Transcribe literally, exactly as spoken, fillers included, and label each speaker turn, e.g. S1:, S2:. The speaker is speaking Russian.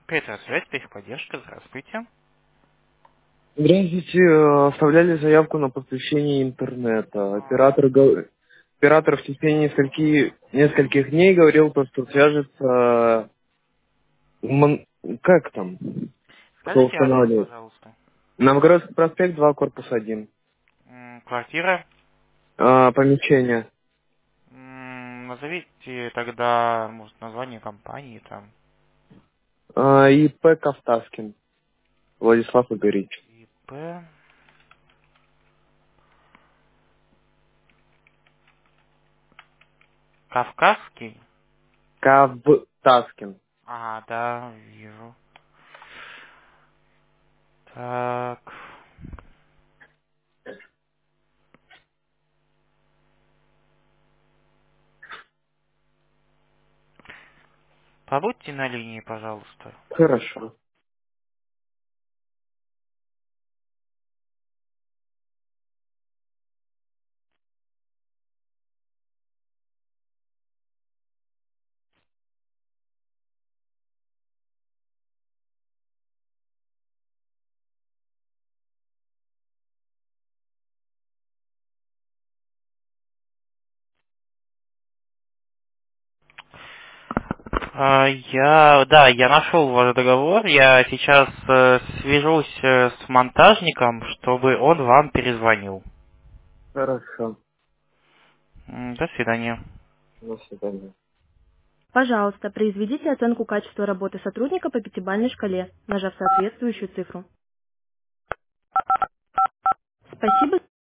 S1: Петр, связь, техподдержка, здравствуйте.
S2: Здравствуйте, э, оставляли заявку на подключение интернета.
S1: А,
S2: Оператор, го- оператор в течение нескольких, нескольких дней говорил, то, что свяжется... мон- Как там? Кто
S1: Скажите адрес,
S2: устанавливает?
S1: пожалуйста.
S2: Новгородский проспект, два, корпус один.
S1: М, Квартира.
S2: А, помещение.
S1: М, Назовите тогда, может, название компании там.
S2: А, ИП Кавтаскин. Владислав Игоревич.
S1: ИП. Кавказский.
S2: Кавтаскин.
S1: А, да, вижу. Так. Побудьте на линии, пожалуйста.
S2: Хорошо.
S1: А, я, да, я нашел ваш договор. Я сейчас э, свяжусь э, с монтажником, чтобы он вам перезвонил.
S2: Хорошо.
S1: М, До свидания.
S2: До свидания.
S1: Пожалуйста, произведите оценку качества работы сотрудника по пятибалльной шкале, нажав соответствующую цифру. Спасибо.